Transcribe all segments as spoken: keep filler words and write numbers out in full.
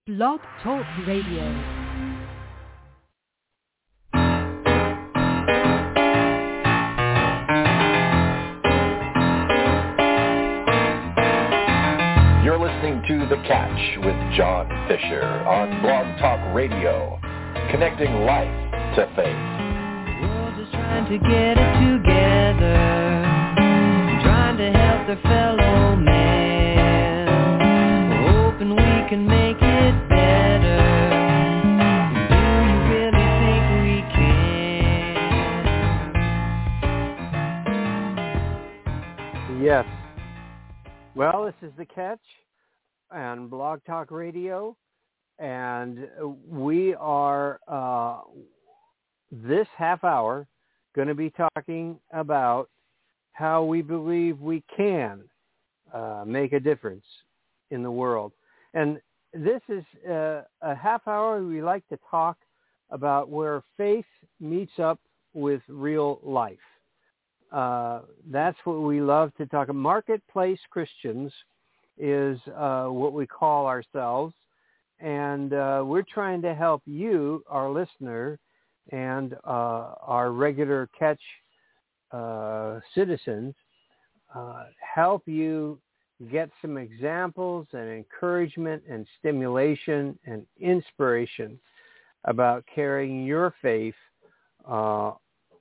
Blog Talk Radio. You're listening to The Catch with John Fisher on Blog Talk Radio, connecting life to faith. The world is trying to get it together, trying to help their fellow man, hoping we can make it better. Do you really think we can? Yes. Well, this is The Catch on Blog Talk Radio, and we are, uh, this half hour, going to be talking about how we believe we can uh, make a difference in the world. And this is uh, a half hour we like to talk about where faith meets up with real life. Uh, that's what we love to talk about. Marketplace Christians is uh, what we call ourselves, and uh, we're trying to help you, our listener, and uh, our regular Catch uh, citizens, uh, help you get some examples and encouragement and stimulation and inspiration about carrying your faith uh,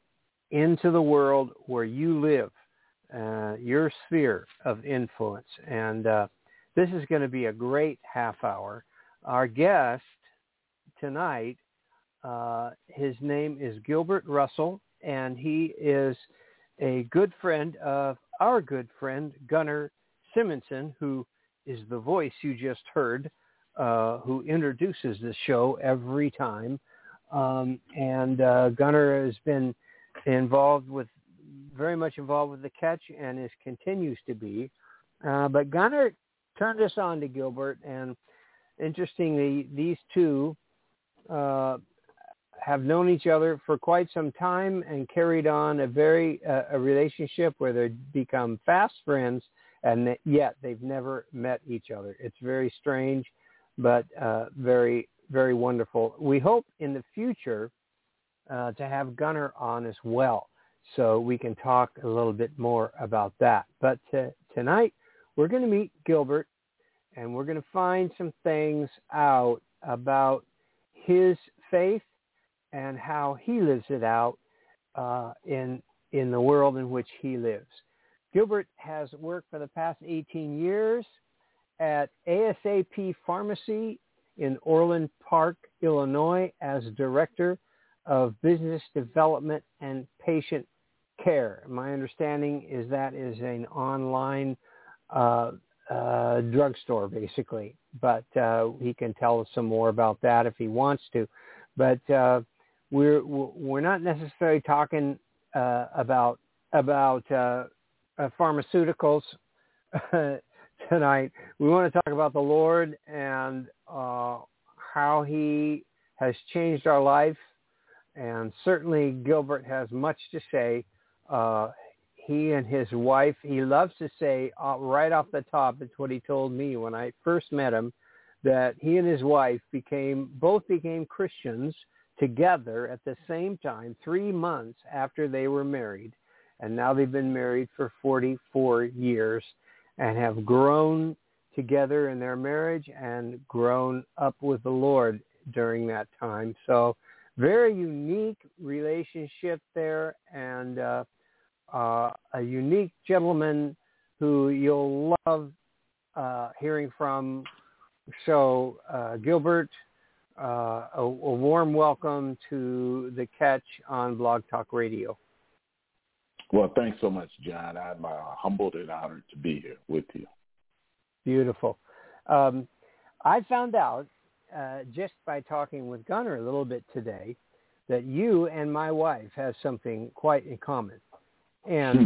into the world where you live, uh, your sphere of influence. And uh, this is going to be a great half hour. Our guest tonight, uh, his name is Gilbert Russell, and he is a good friend of our good friend, Gunnar Simonson, who is the voice you just heard, uh, who introduces the show every time. Um, and uh, Gunnar has been involved with, very much involved with The Catch, and is continues to be. Uh, but Gunnar turned us on to Gilbert, and interestingly, these two uh, have known each other for quite some time and carried on a very uh, a relationship where they've become fast friends, and yet they've never met each other. It's very strange, but uh, very, very wonderful. We hope in the future Uh, to have Gunnar on as well, so we can talk a little bit more about that. But uh, tonight, we're going to meet Gilbert, and we're going to find some things out about his faith and how he lives it out uh, in in the world in which he lives. Gilbert has worked for the past eighteen years at ASAP Pharmacy in Orland Park, Illinois, as director of business development and patient care. My understanding is that is an online uh, uh, drugstore, basically. But uh, he can tell us some more about that if he wants to. But uh, we're we're not necessarily talking uh, about about uh, uh, pharmaceuticals tonight. We want to talk about the Lord and uh, how He has changed our life. And certainly Gilbert has much to say. Uh, he and his wife, he loves to say uh, right off the top, it's what he told me when I first met him, that he and his wife became, both became Christians together at the same time, three months after they were married. And now they've been married for forty-four years and have grown together in their marriage and grown up with the Lord during that time. So very unique relationship there, and uh, uh, a unique gentleman who you'll love uh, hearing from. So, uh, Gilbert, uh, a, a warm welcome to The Catch on Blog Talk Radio. Well, thanks so much, John. I'm uh, humbled and honored to be here with you. Beautiful. Um, I found out Uh, just by talking with Gunnar a little bit today, that you and my wife have something quite in common. And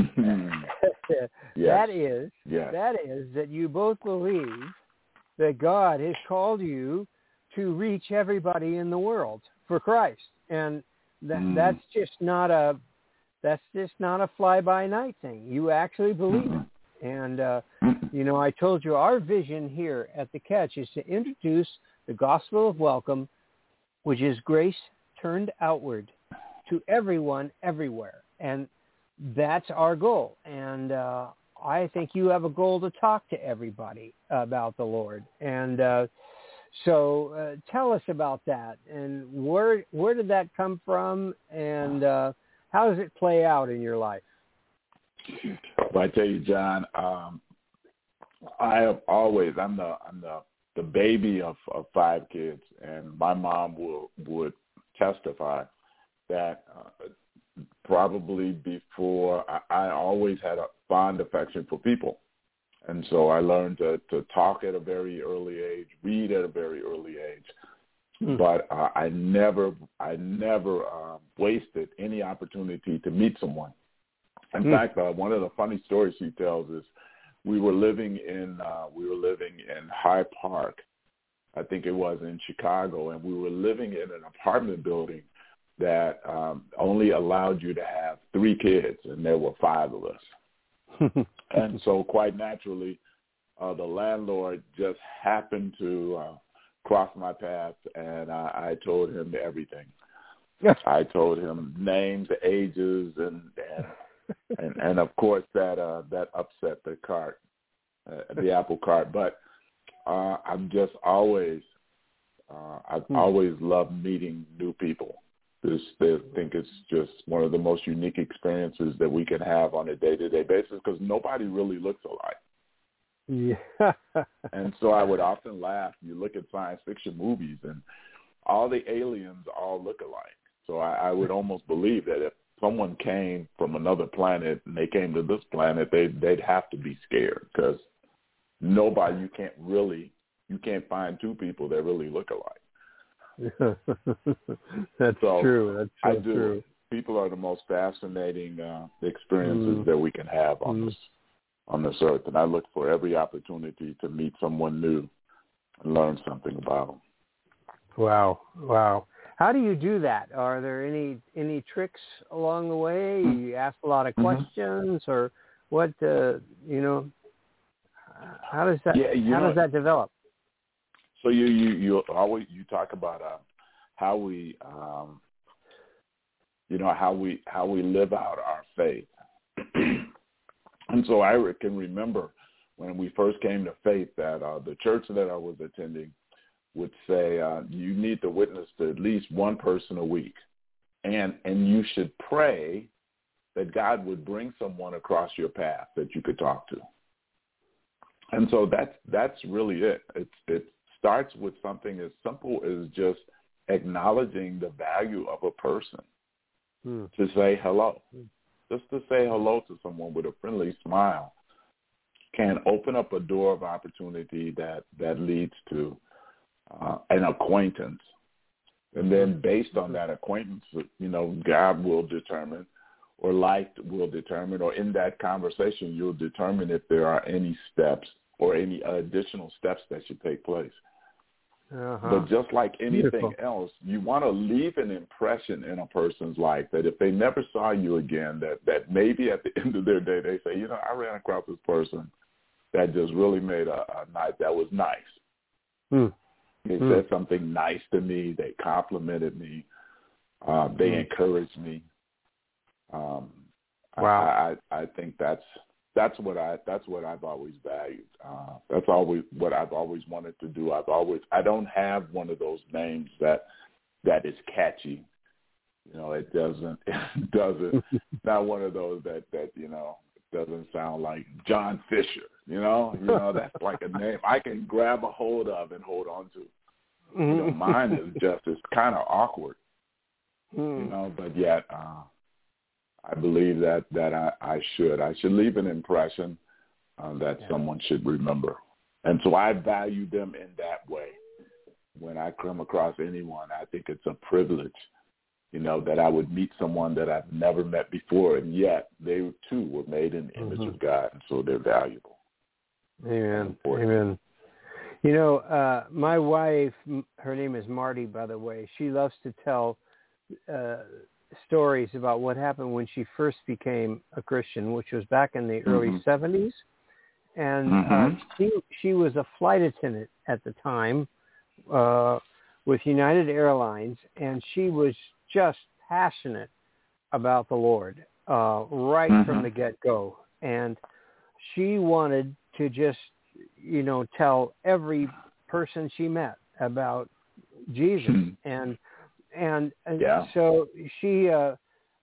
yes. that is yes. that is that you both believe that God has called you to reach everybody in the world for Christ. And that, mm. that's just not a that's just not a fly-by-night thing. You actually believe mm-hmm. it. And, uh, you know, I told you our vision here at The Catch is to introduce the gospel of welcome, which is grace turned outward to everyone, everywhere. And that's our goal. And uh, I think you have a goal to talk to everybody about the Lord. And uh, so uh, tell us about that. And where where did that come from? And uh, how does it play out in your life? Well, I tell you, John, um, I have always, I'm the I'm the, the baby of, of five kids, and my mom will, would testify that uh, probably before, I, I always had a fond affection for people. And so I learned to, to talk at a very early age, read at a very early age. Hmm. But uh, I never, I never uh, wasted any opportunity to meet someone. In hmm. fact, uh, one of the funny stories he tells is we were living in, uh, we were living in Hyde Park, I think it was in Chicago, and we were living in an apartment building that um, only allowed you to have three kids, and there were five of us. And so quite naturally, uh, the landlord just happened to uh, cross my path, and I, I told him everything. I told him names, ages, and and, and, and of course that uh, that upset the cart, uh, the apple cart. But uh, I'm just always, uh, I've hmm. always loved meeting new people. This, I think it's just one of the most unique experiences that we can have on a day-to-day basis because nobody really looks alike. Yeah. And so I would often laugh. You look at science fiction movies, and all the aliens all look alike. So I, I would almost believe that if someone came from another planet and they came to this planet, they, they'd have to be scared because nobody, you can't really, you can't find two people that really look alike. That's so true. That's so I do. True. People are the most fascinating uh, experiences mm. that we can have on mm. this on this earth, and I look for every opportunity to meet someone new and learn something about them. Wow, wow! How do you do that? Are there any any tricks along the way? Mm. You ask a lot of questions, mm-hmm. or what? Uh, you know, how does that yeah, how know, does that develop? So you, you, you always you talk about uh, how we, um, you know, how we how we live out our faith, and so I can remember when we first came to faith that uh, the church that I was attending would say uh, you need to witness to at least one person a week, and and you should pray that God would bring someone across your path that you could talk to, and so that's that's really it. It's it's starts with something as simple as just acknowledging the value of a person, hmm. to say hello. Hmm. Just to say hello to someone with a friendly smile can open up a door of opportunity that, that leads to uh, an acquaintance. And then based on that acquaintance, you know, God will determine, or life will determine, or in that conversation, you'll determine if there are any steps or any additional steps that should take place. Uh-huh. But just like anything Beautiful. else, you want to leave an impression in a person's life that if they never saw you again, that, that maybe at the end of their day they say, you know, I ran across this person that just really made a, a night that was nice. Hmm. They hmm. said something nice to me. They complimented me. Uh, they hmm. encouraged me. Um, wow. I, I, I think that's That's what I. That's what I've always valued. Uh, that's always what I've always wanted to do. I've always. I don't have one of those names that that is catchy. You know, it doesn't. It doesn't. Not one of those that that you know doesn't sound like John Fisher. You know, you know that's like a name I can grab a hold of and hold on to. You know, mine is just it's kind of awkward. You know, but yet. Uh, I believe that, that I, I should. I should leave an impression uh, that yeah. someone should remember. And so I value them in that way. When I come across anyone, I think it's a privilege, you know, that I would meet someone that I've never met before, and yet they too were made in the image mm-hmm. of God, and so they're valuable. Amen. Amen. You know, uh, my wife, her name is Marty, by the way, she loves to tell uh stories about what happened when she first became a Christian, which was back in the mm-hmm. early seventies. And mm-hmm. uh, she she was a flight attendant at the time uh, with United Airlines, and she was just passionate about the Lord uh, right mm-hmm. from the get-go. And she wanted to just, you know, tell every person she met about Jesus. Mm-hmm. And and, and yeah. so she uh,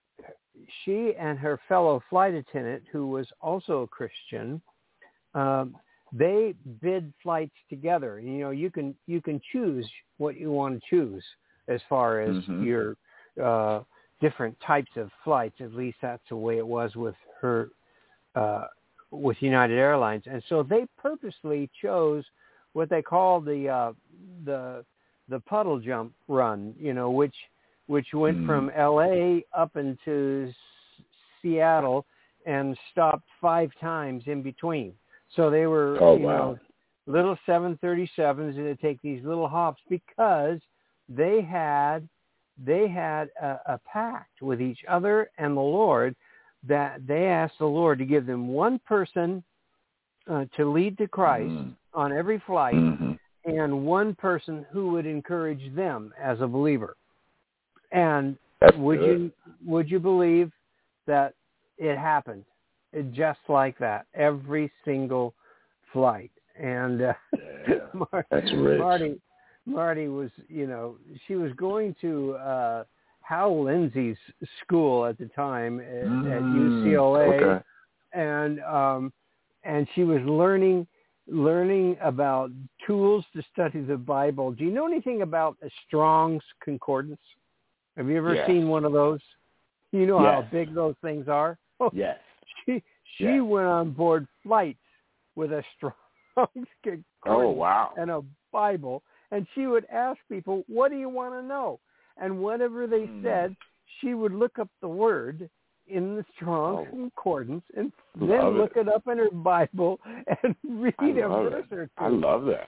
she and her fellow flight attendant, who was also a Christian, um, they bid flights together. You know, you can you can choose what you want to choose as far as mm-hmm. your uh, different types of flights. At least that's the way it was with her, uh, with United Airlines. And so they purposely chose what they call the uh, the the puddle jump run. You know, which which went mm-hmm. from L A up into S- Seattle and stopped five times in between. So they were, oh, you wow. know, little seven thirty-sevens, and they take these little hops because they had they had a, a pact with each other and the Lord that they asked the Lord to give them one person uh, to lead to Christ mm. on every flight, mm-hmm. and one person who would encourage them as a believer. And That's would good. you would you believe that it happened? It, just like that, every single flight. And uh, yeah, Mar- that's rich. Marty, Marty was, you know, she was going to uh, Hal Lindsey's school at the time at, mm, at U C L A, okay. and um, and she was learning learning about tools to study the Bible. Do you know anything about a Strong's Concordance? Have you ever yes. seen one of those? You know yes. how big those things are? Oh, yes. She she yes. went on board flights with a Strong's Concordance oh, wow. and a Bible, and she would ask people, "What do you want to know?" And whatever they mm. said, she would look up the word in the Strong's oh. Concordance and love then look it. it up in her Bible and read a verse it. or two. I love that.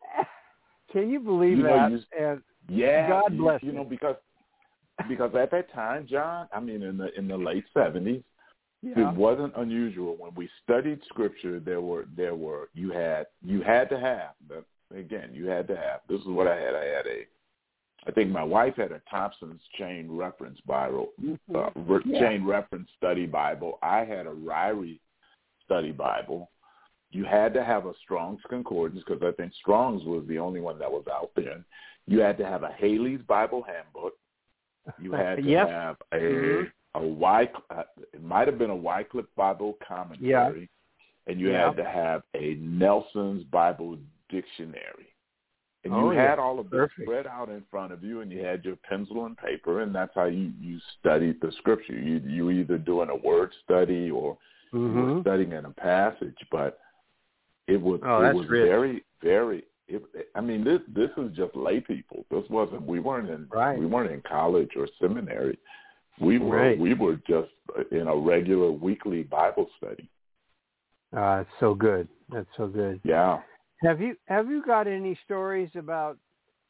Can you believe you know, that? You, and yeah, God you, bless you. you. know, because because at that time, John, I mean, in the in the late seventies. Yeah. It wasn't unusual when we studied scripture. There were there were you had you had to have but again you had to have. This is what I had. I had a I think my wife had a Thompson's Chain Reference Bible, uh, yeah. Chain Reference Study Bible. I had a Ryrie Study Bible. You had to have a Strong's Concordance because I think Strong's was the only one that was out there. You had to have a Haley's Bible Handbook. You had to yes. have a mm-hmm. a Wycliffe, uh, it might have been a Wycliffe Bible commentary, yeah. and you yeah. had to have a Nelson's Bible dictionary. And oh, you had yeah. all of this Perfect. spread out in front of you, and you had your pencil and paper, and that's how you, you studied the scripture. You you were either doing a word study or mm-hmm. you were studying in a passage, but it was oh, it that's was rich. very very. It, I mean, this this is just lay people. This wasn't. We weren't in. Right. We weren't in college or seminary. We were right. we were just in a regular weekly Bible study. Uh, it's so good. That's so good. Yeah. Have you have you got any stories about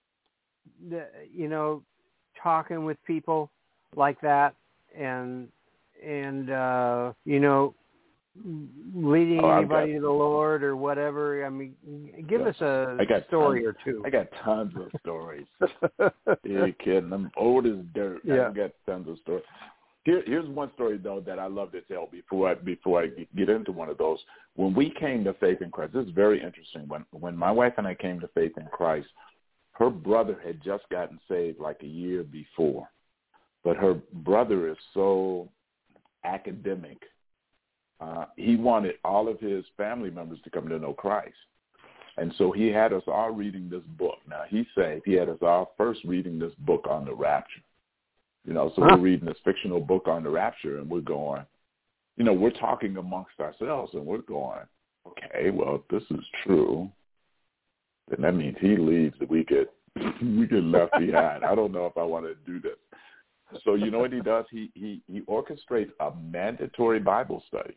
the you know talking with people like that and and uh, you know leading oh, anybody got, to the Lord or whatever? I mean, give yeah. us a I got story tons, or two. I got tons of stories. You're kidding. I'm old as dirt. Yeah. I got tons of stories. Here, here's one story though that I love to tell before I before I get into one of those. When we came to faith in Christ, this is very interesting. When when my wife and I came to faith in Christ, her brother had just gotten saved like a year before, but her brother is so academic. Uh, he wanted all of his family members to come to know Christ. And so he had us all reading this book. Now, he said he had us all first reading this book on the rapture. You know, so huh? we're reading this fictional book on the rapture, and we're going, you know, we're talking amongst ourselves, and we're going, okay, well, if this is true, then that means he leaves that we get, we get left behind. I don't know if I want to do this. So you know what he does? He he he orchestrates a mandatory Bible study.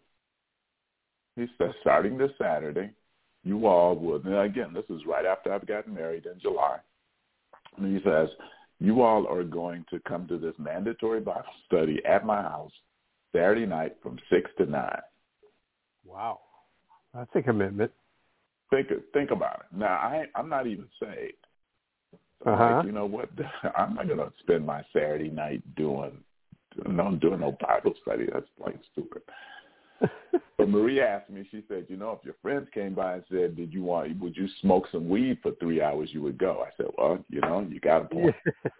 He says, starting this Saturday, you all would, and again, this is right after I've gotten married in July. And he says, you all are going to come to this mandatory Bible study at my house Saturday night from six to nine. Wow. That's a commitment. Think think about it. Now, I, I'm not even saved. So Uh-huh. I'm like, you know what? I'm not going to spend my Saturday night doing, no, doing no Bible study. That's like stupid. But Marie asked me, she said, you know, if your friends came by and said, did you want, would you smoke some weed for three hours, you would go. I said, well, you know, you got a point.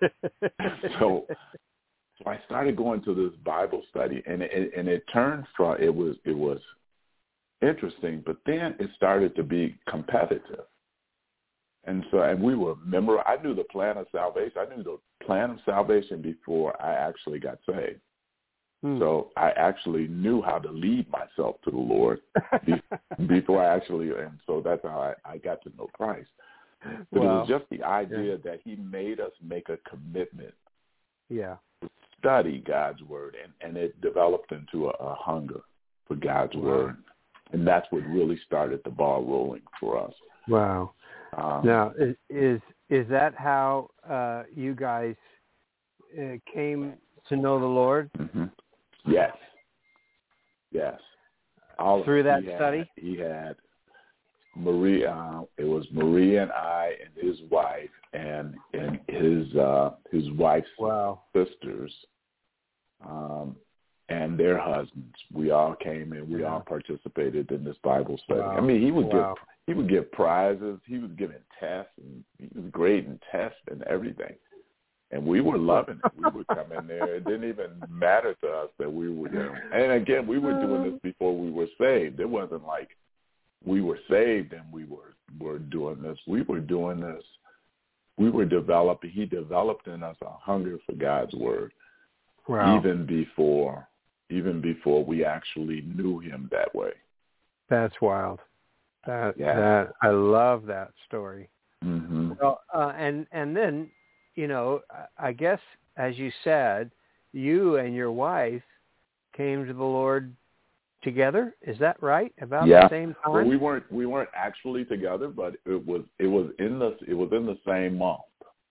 so, so I started going to this Bible study, and it, and it turned from, it was, it was interesting, but then it started to be competitive. And so, and we were, remember, I knew the plan of salvation. I knew the plan of salvation before I actually got saved. Hmm. So I actually knew how to lead myself to the Lord before I actually, and so that's how I, I got to know Christ. But wow. It was just the idea yeah. that he made us make a commitment yeah. to study God's word, and, and it developed into a, a hunger for God's wow. word. And that's what really started the ball rolling for us. Wow. Um, now, is, is is that how uh, you guys uh, came to know the Lord? Mm-hmm. Yes. Yes. All Through that he study? Had, he had Marie, uh, it was Marie and I and his wife and and his uh, his wife's wow. sisters um, and their husbands. We all came and we yeah. all participated in this Bible study. Wow. I mean, he would wow. give he would give prizes. He was giving tests, and he was grading tests and everything. And we were loving it. We would come in there. It didn't even matter to us that we were there. And again, we were doing this before we were saved. It wasn't like we were saved and we were, were doing this. We were doing this. We were developing. He developed in us a hunger for God's word, wow. even before, even before we actually knew him that way. That's wild. That yeah. that I love that story. Mm-hmm. Well, uh, and and then. You know, I guess, as you said, you and your wife came to the Lord together. Is that right? About yeah. the same time? Well, we weren't we weren't actually together, but it was it was in the it was in the same month.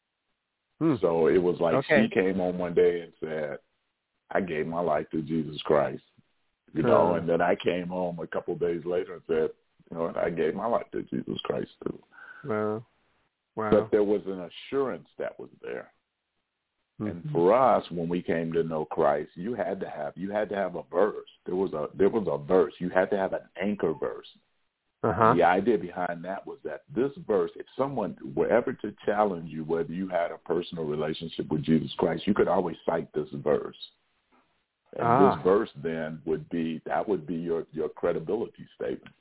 Hmm. So it was like okay. she came home one day and said, "I gave my life to Jesus Christ," you know, uh, and then I came home a couple of days later and said, "You know, I gave my life to Jesus Christ too." Well. Wow. But there was an assurance that was there. Mm-hmm. And for us, when we came to know Christ, you had to have you had to have a verse. There was a there was a verse. You had to have an anchor verse. Uh-huh. The idea behind that was that this verse, if someone were ever to challenge you, whether you had a personal relationship with Jesus Christ, you could always cite this verse. And ah. this verse then would be that would be your, your credibility statement.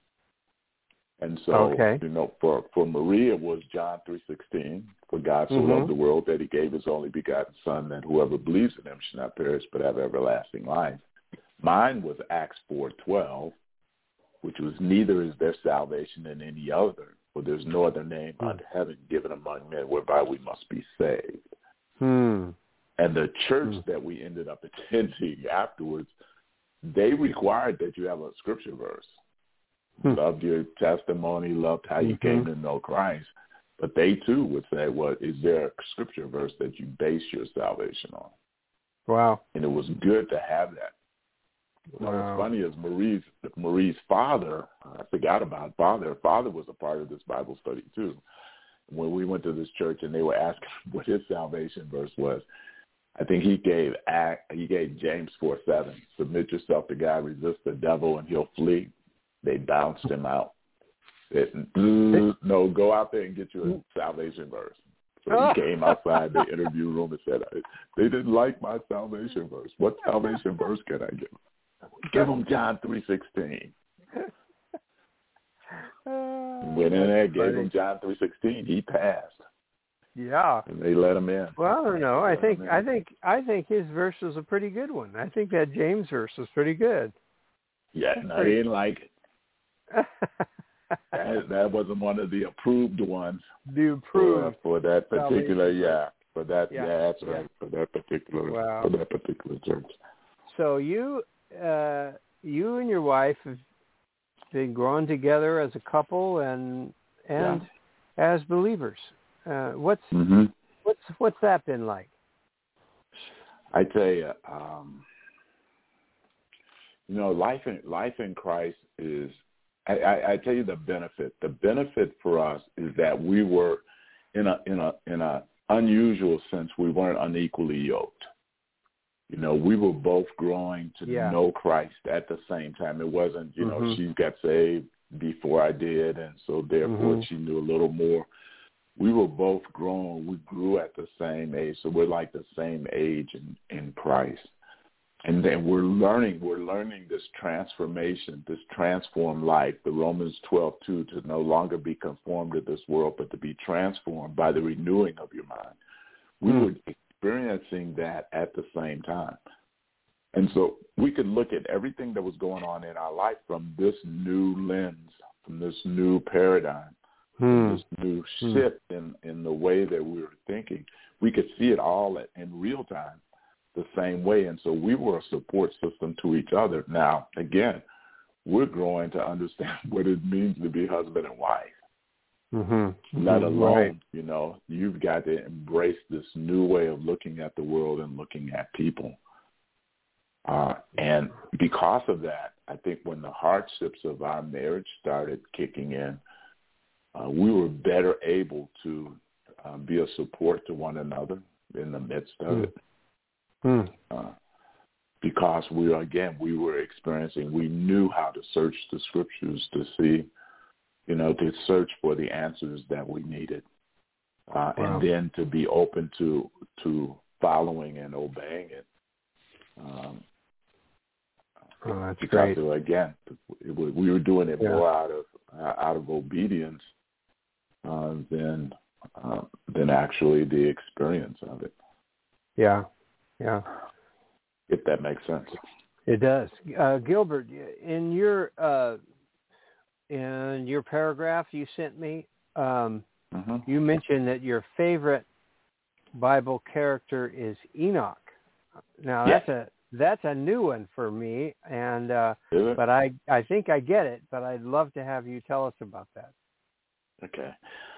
And so, okay. you know, for, for Maria it was John three sixteen, for God so mm-hmm. loved the world that he gave his only begotten Son, that whoever believes in him should not perish but have everlasting life. Mine was Acts four twelve, which was neither is there salvation in any other, for there's no other name mm. under heaven given among men whereby we must be saved. Hmm. And the church mm. that we ended up attending afterwards, they required that you have a scripture verse. Loved your testimony, loved how you mm-hmm. came to know Christ. But they, too, would say, well, is there a scripture verse that you base your salvation on? Wow. And it was good to have that. Wow. Now, what's funny is Marie's, Marie's father, I forgot about father. Her father was a part of this Bible study, too. When we went to this church and they were asking what his salvation verse was, I think he gave he gave James four seven, submit yourself to God, resist the devil, and he'll flee. They bounced him out. It, no, go out there and get you a salvation verse. So he came outside the interview room and said, they didn't like my salvation verse. What salvation verse can I give? Give them John three sixteen. Went in there, gave him John three sixteen. He passed. Yeah. And they let him in. Well, I don't know. I think I think I think his verse was a pretty good one. I think that James verse was pretty good. Yeah, no, I didn't like it. that, that wasn't one of the approved ones. The approved for, for that particular, yeah, for that, yeah, yeah that's yeah. right, for that particular, wow. for that particular church. So you, uh, you and your wife have been growing together as a couple and and yeah. as believers. Uh, what's mm-hmm. what's what's that been like? I tell you, um, you know, life in life in Christ is. I, I, I tell you the benefit. The benefit for us is that we were in a in a in a unusual since we weren't unequally yoked. You know, we were both growing to yeah. know Christ at the same time. It wasn't, you know, mm-hmm. she got saved before I did, and so therefore mm-hmm. she knew a little more. We were both growing. We grew at the same age, so we're like the same age in, in Christ. And then we're learning, we're learning this transformation, this transformed life, the Romans twelve two, to no longer be conformed to this world, but to be transformed by the renewing of your mind. We mm. were experiencing that at the same time. And so we could look at everything that was going on in our life from this new lens, from this new paradigm, mm. from this new shift mm. in, in the way that we were thinking. We could see it all at, in real time, the same way. And so we were a support system to each other. Now, again, we're growing to understand what it means to be husband and wife. Mm-hmm. Let alone, right. you know, you've got to embrace this new way of looking at the world and looking at people. Uh, and because of that, I think when the hardships of our marriage started kicking in, uh, we were better able to uh, be a support to one another in the midst of mm. it. Mm. Uh, because we were, again, we were experiencing, we knew how to search the scriptures to see, you know, to search for the answers that we needed. Uh, wow. And then to be open to to following and obeying it. Um, oh, that's because great. Of, again, it was, we were doing it yeah. more out of uh, out of obedience uh, than uh, than actually the experience of it. Yeah, yeah. If that makes sense. It does. Uh, Gilbert, in your uh, in your paragraph you sent me, um, mm-hmm. you mentioned that your favorite Bible character is Enoch. Now yes. that's a that's a new one for me, and uh, but I I think I get it. But I'd love to have you tell us about that. Okay,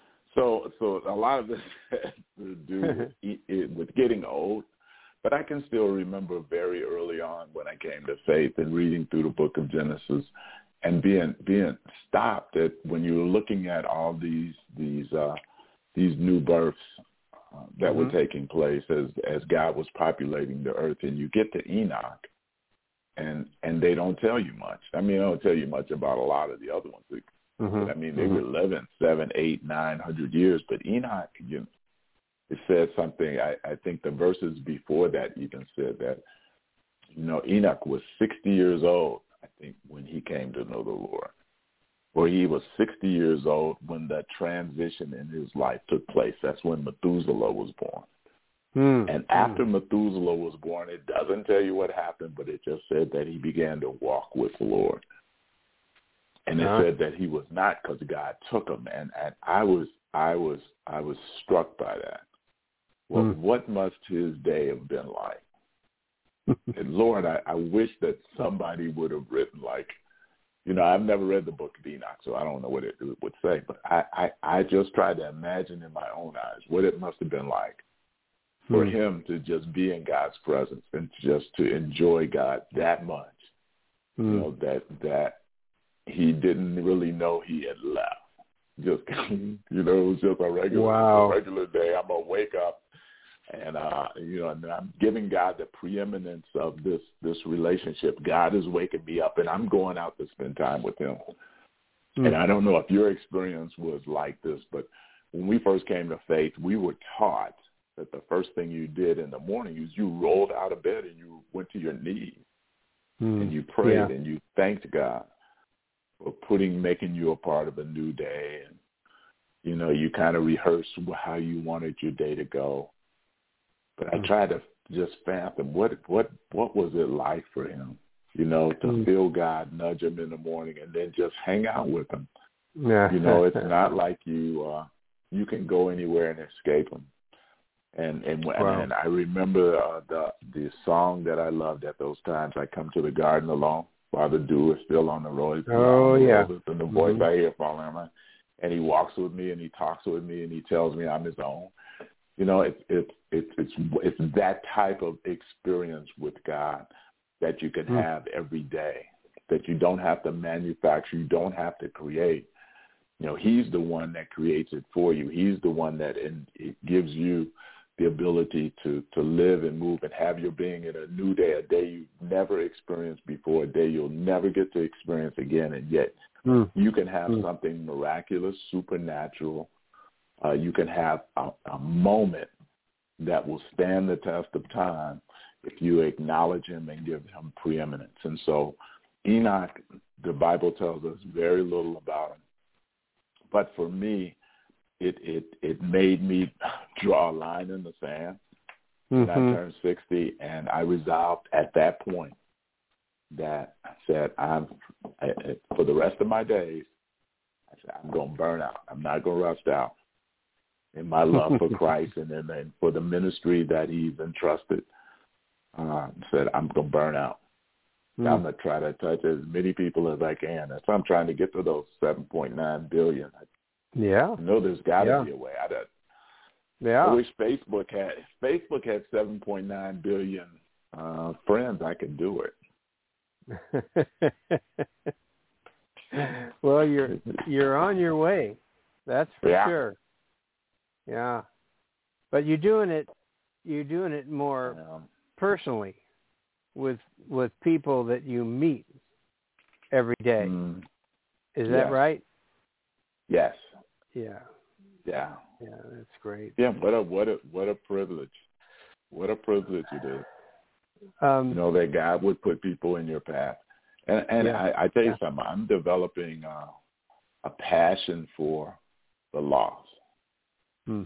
so so a lot of this has to do with, with getting old, but I can still remember very early on when I came to faith and reading through the Book of Genesis, and being being stopped at when you were looking at all these these uh, these new births. Uh, that mm-hmm. were taking place as as God was populating the earth, and you get to Enoch, and and they don't tell you much. I mean, they don't tell you much about a lot of the other ones. Mm-hmm. I mean, they mm-hmm. were living seven, eight, nine hundred years, but Enoch, you know, it said something. I, I think the verses before that even said that, you know, Enoch was sixty years old, I think, when he came to know the Lord. Or he was sixty years old when the transition in his life took place. That's when Methuselah was born. Mm. And after mm. Methuselah was born, it doesn't tell you what happened, but it just said that he began to walk with the Lord. And it uh-huh. said that he was not because God took him. And, and I was, I was, I was struck by that. Well, mm. what must his day have been like? And Lord, I, I wish that somebody would have written like, you know, I've never read the book of Enoch, so I don't know what it would say. But I, I, I just tried to imagine in my own eyes what it must have been like for mm. him to just be in God's presence and just to enjoy God that much, mm. you know, that that he didn't really know he had left. Just, you know, it was just a regular, wow. a regular day. I'm going to wake up. And, uh, you know, and I'm giving God the preeminence of this, this relationship. God is waking me up, and I'm going out to spend time with him. Mm. And I don't know if your experience was like this, but when we first came to faith, we were taught that the first thing you did in the morning is you rolled out of bed and you went to your knees mm. and you prayed yeah. and you thanked God for putting, making you a part of a new day. And, you know, you kind of rehearsed how you wanted your day to go. But I tried to just fathom what what what was it like for him, you know, to mm. feel God nudge him in the morning and then just hang out with him. Yeah. You know, it's not like you uh, you can go anywhere and escape him. And and, wow. and I remember uh, the the song that I loved at those times. I come to the garden alone while the dew is still on the roses. Oh the yeah. Roses, and the voice mm-hmm. I hear falling on my, and he walks with me and he talks with me and he tells me I'm his own. You know, it's it's it's it's it's that type of experience with God that you can mm. have every day. That you don't have to manufacture, you don't have to create. You know, he's the one that creates it for you. He's the one that in, it gives you the ability to, to live and move and have your being in a new day, a day you've never experienced before, a day you'll never get to experience again. And yet mm. you can have mm. something miraculous, supernatural. Uh, you can have a, a moment that will stand the test of time if you acknowledge him and give him preeminence. And so Enoch, the Bible tells us very little about him. But for me, it it, it made me draw a line in the sand when mm-hmm. I turned sixty, and I resolved at that point that I said, I'm I, for the rest of my days, I said, I'm going to burn out. I'm not going to rust out in my love for Christ and then and for the ministry that he's entrusted. Uh, said, I'm going to burn out. Mm. I'm going to try to touch as many people as I can. That's why I'm trying to get to those seven point nine billion. Yeah. I know there's got to yeah. be a way. I, don't, yeah. I wish Facebook had, if Facebook had seven point nine billion uh, friends, I could do it. Well, you're you're on your way. That's for yeah. sure. Yeah. But you're doing it you're doing it more yeah. personally with with people that you meet every day. Mm. Is yes. that right? Yes. Yeah. Yeah. Yeah, that's great. Yeah, what a what a what a privilege. What a privilege it is. Um, you know, that God would put people in your path. And and yeah. I, I tell you yeah. something, I'm developing uh, a passion for the lost. Hmm.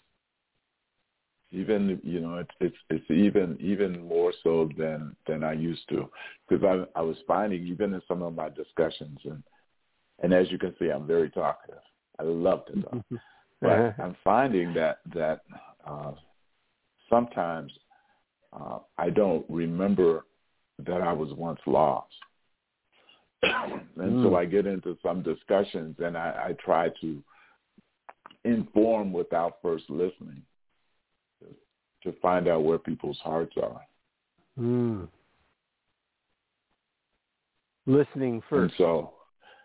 Even you know, it's it's it's even even more so than than I used to, because I I was finding even in some of my discussions, and and as you can see, I'm very talkative. I love to talk, but I'm finding that that uh, sometimes uh, I don't remember that I was once lost, and mm. so I get into some discussions and I, I try to inform without first listening to find out where people's hearts are. Mm. Listening first. And so,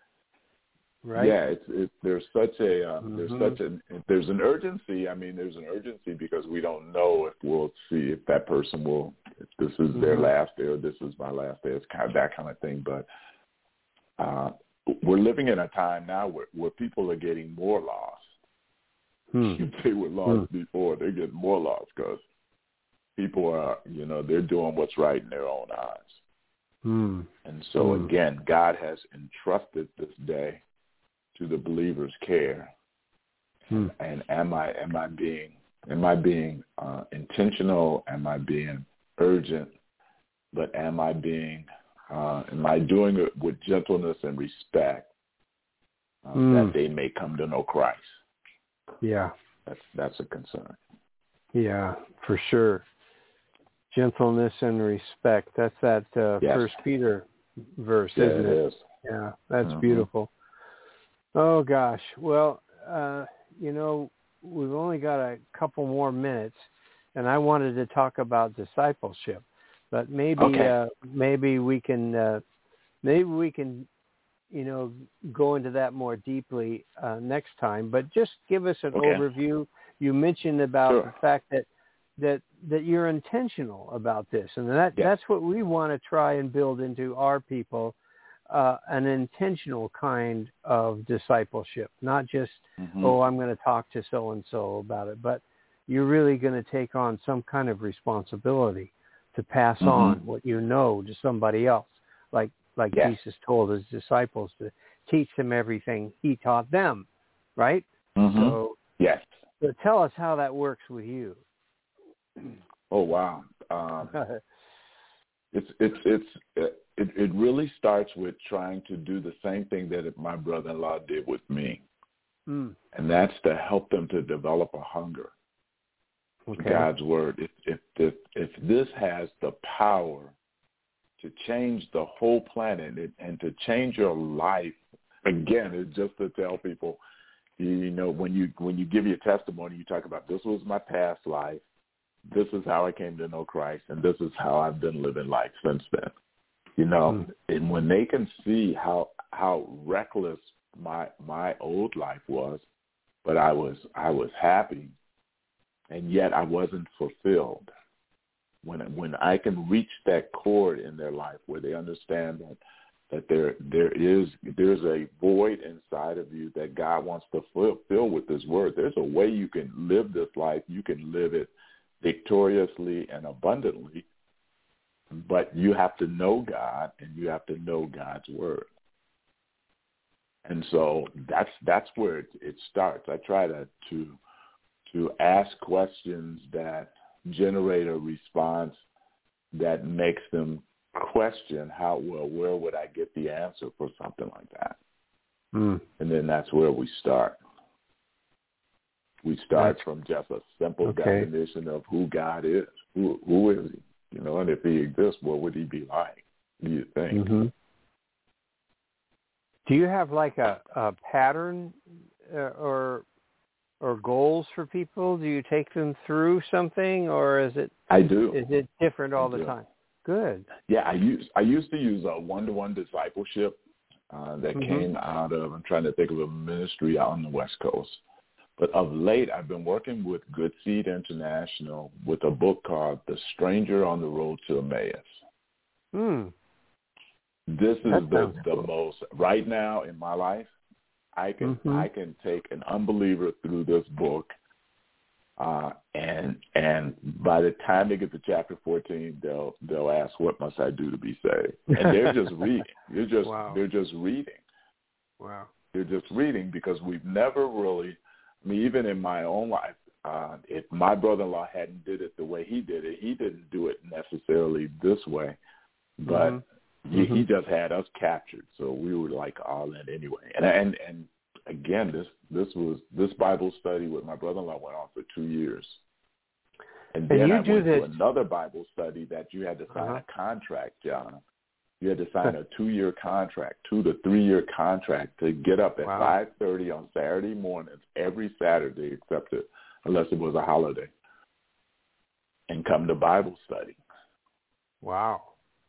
right? Yeah, it's, it's there's such a uh, mm-hmm. there's such a there's an urgency. I mean, there's an urgency because we don't know if we'll see if that person will, if this is mm-hmm. their last day or this is my last day. It's kind of that kind of thing. But uh, we're living in a time now where, where people are getting more lost. Hmm. If they were lost hmm. before, they're getting more lost because people are, you know, they're doing what's right in their own eyes. Hmm. And so, hmm. again, God has entrusted this day to the believer's care. Hmm. And am I am I being am I being uh, intentional? Am I being urgent? But am I being uh, am I doing it with gentleness and respect uh, hmm. that they may come to know Christ? Yeah, that's that's a concern. Yeah, for sure. Gentleness and respect. That's that uh, yes. First Peter verse, yeah, isn't it? it is. Yeah, that's mm-hmm. beautiful. Oh gosh. Well, uh, you know, we've only got a couple more minutes, and I wanted to talk about discipleship, but maybe okay. uh, maybe we can uh, maybe we can. you know, go into that more deeply uh, next time. But just give us an okay. overview. You mentioned about sure. the fact that, that that you're intentional about this, and that yes. that's what we want to try and build into our people, uh, an intentional kind of discipleship, not just, mm-hmm. oh, I'm going to talk to so-and-so about it, but you're really going to take on some kind of responsibility to pass mm-hmm. on what you know to somebody else, like like yes. Jesus told his disciples to teach them everything he taught them, right? Mm-hmm. So, yes. so tell us how that works with you. Oh wow, um, it's it's it's it, it really starts with trying to do the same thing that my brother-in-law did with me, mm. and that's to help them to develop a hunger okay. for God's word. If if if, if this has the power to change the whole planet and to change your life, again, it's just to tell people, you know, when you when you give your testimony, you talk about this was my past life, this is how I came to know Christ, and this is how I've been living life since then. You know, mm. and when they can see how how reckless my my old life was, but I was I was happy, and yet I wasn't fulfilled. When when I can reach that chord in their life where they understand that that there there is there's a void inside of you that God wants to fill, fill with His Word. There's a way you can live this life. You can live it victoriously and abundantly, but you have to know God and you have to know God's Word. And so that's that's where it, it starts. I try to to to ask questions that generate a response that makes them question how, well, where would I get the answer for something like that? Mm. And then that's where we start. We start that's, from just a simple okay. definition of who God is. Who who is He? You know, and if He exists, what would He be like? Do you think? Mm-hmm. Do you have like a, a pattern uh, or or goals for people? Do you take them through something, or is it? I do. Is it different all I the do. time? Good. Yeah, I use I used to use a one-to-one discipleship uh, that mm-hmm. came out of. I'm trying to think of a ministry out on the West Coast, but of late I've been working with Good Seed International with a book called "The Stranger on the Road to Emmaus." Hmm. This is the, the cool. most right now in my life. I can mm-hmm. I can take an unbeliever through this book, uh, and and by the time they get to chapter fourteen, they'll they'll ask, "What must I do to be saved?" And they're just reading. They're just wow. they're just reading. Wow. They're just reading because we've never really. I mean, even in my own life, uh, if my brother-in-law hadn't did it the way he did it, he didn't do it necessarily this way, but. Mm-hmm. He, mm-hmm. he just had us captured, so we were like all in anyway. And and and again, this this was this Bible study with my brother-in-law went on for two years, and then and I went this. to another Bible study that you had to sign uh-huh. a contract, John. You had to sign a two-year contract, two to three-year contract to get up at wow. five thirty on Saturday mornings every Saturday, except it, unless it was a holiday, and come to Bible study. Wow.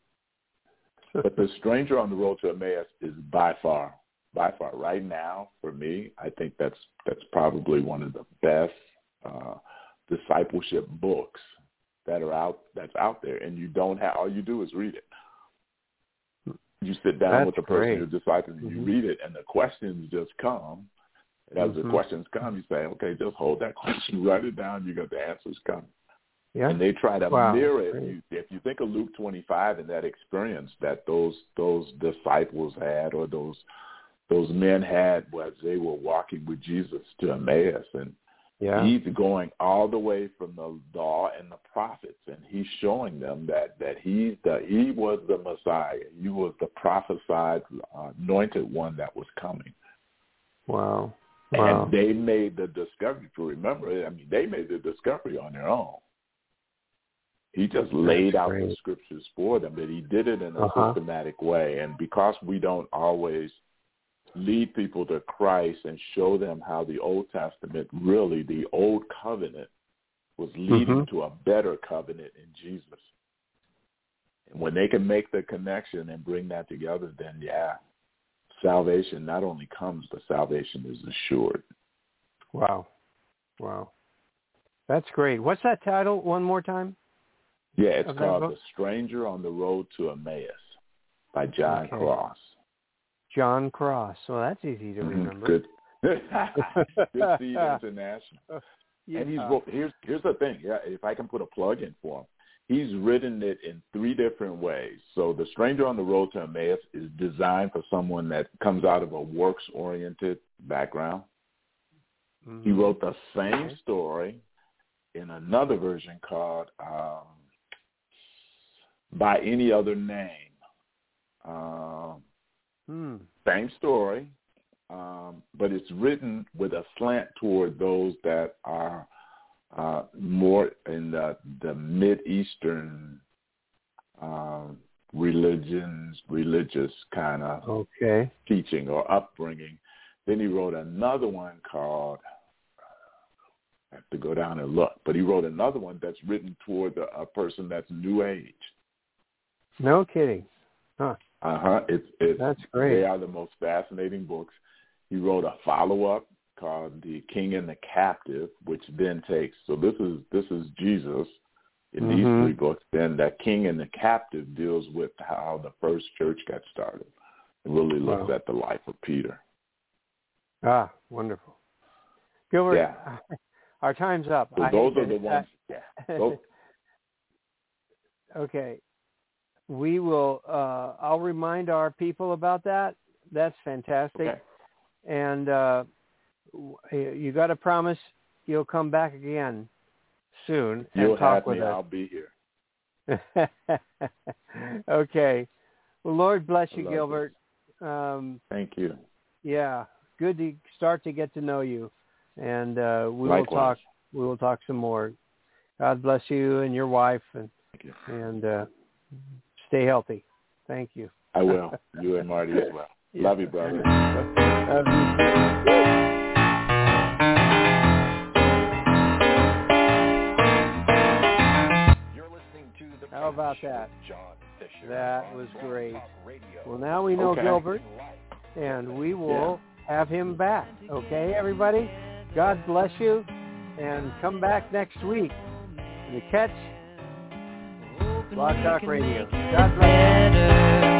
But The Stranger on the Road to Emmaus is by far, by far, right now, for me, I think that's that's probably one of the best uh, discipleship books that are out that's out there. And you don't have, all you do is read it. You sit down that's with the person great. you're discipling, mm-hmm. you read it, and the questions just come. And as mm-hmm. the questions come, you say, okay, just hold that question, write it down, you got the answers coming. Yeah. And they try to wow. mirror it. If you, if you think of Luke twenty-five and that experience that those those disciples had, or those those men had, as they were walking with Jesus to Emmaus, and yeah. he's going all the way from the law and the prophets, and he's showing them that that he's the he was the Messiah, he was the prophesied uh, anointed one that was coming. Wow. wow. And they made the discovery. To remember, I mean, they made the discovery on their own. He just laid That's out great. the scriptures for them, but he did it in a uh-huh. systematic way. And because we don't always lead people to Christ and show them how the Old Testament, really the Old Covenant, was leading mm-hmm. to a better covenant in Jesus. And when they can make the connection and bring that together, then, yeah, salvation not only comes, but salvation is assured. Wow. Wow. That's great. What's that title one more time? Yeah, it's called The Stranger on the Road to Emmaus by John okay. Cross. John Cross. Well, that's easy to remember. Good. Good Seed International. Yeah. And he's here's here's the thing. Yeah, if I can put a plug in for him, he's written it in three different ways. So The Stranger on the Road to Emmaus is designed for someone that comes out of a works-oriented background. Mm-hmm. He wrote the same okay. story in another version called um, By Any Other Name. Um, hmm. Same story, um, but it's written with a slant toward those that are uh, more in the, the Mid-Eastern um, religions, religious kind of okay. teaching or upbringing. Then he wrote another one called, I have to go down and look, but he wrote another one that's written toward a, a person that's New Age. No kidding. Huh. Uh-huh. It's, it's, That's great. They are the most fascinating books. he wrote a follow-up called The King and the Captive, which then takes, so this is this is Jesus in mm-hmm. these three books. Then that King and the Captive deals with how the first church got started. It really looks wow. at the life of Peter. Ah, wonderful. Gilbert, yeah. our time's up. So I those are to, the ones. Uh, yeah. Those, okay. We will, uh, I'll remind our people about that. That's fantastic. okay. And uh, you got to promise you'll come back again soon You'll and talk have with me. us. I'll be here. Okay. Well, Lord bless you, Love Gilbert. Um, Thank you. yeah, good to start to get to know you, and uh, we Likewise. will talk. We will talk some more. God bless you and your wife, and Thank you. and uh, stay healthy. Thank you. I will. You and Marty as well. Yeah. Love you, brother. Love you. You're listening to the How about Catch that? with John Fisher. That on was Blog great. Talk Radio. Well, now we know Okay. Gilbert, and we will have him back. Okay, everybody? God bless you, and come back next week. The Catch, Blog Talk Radio. God bless you.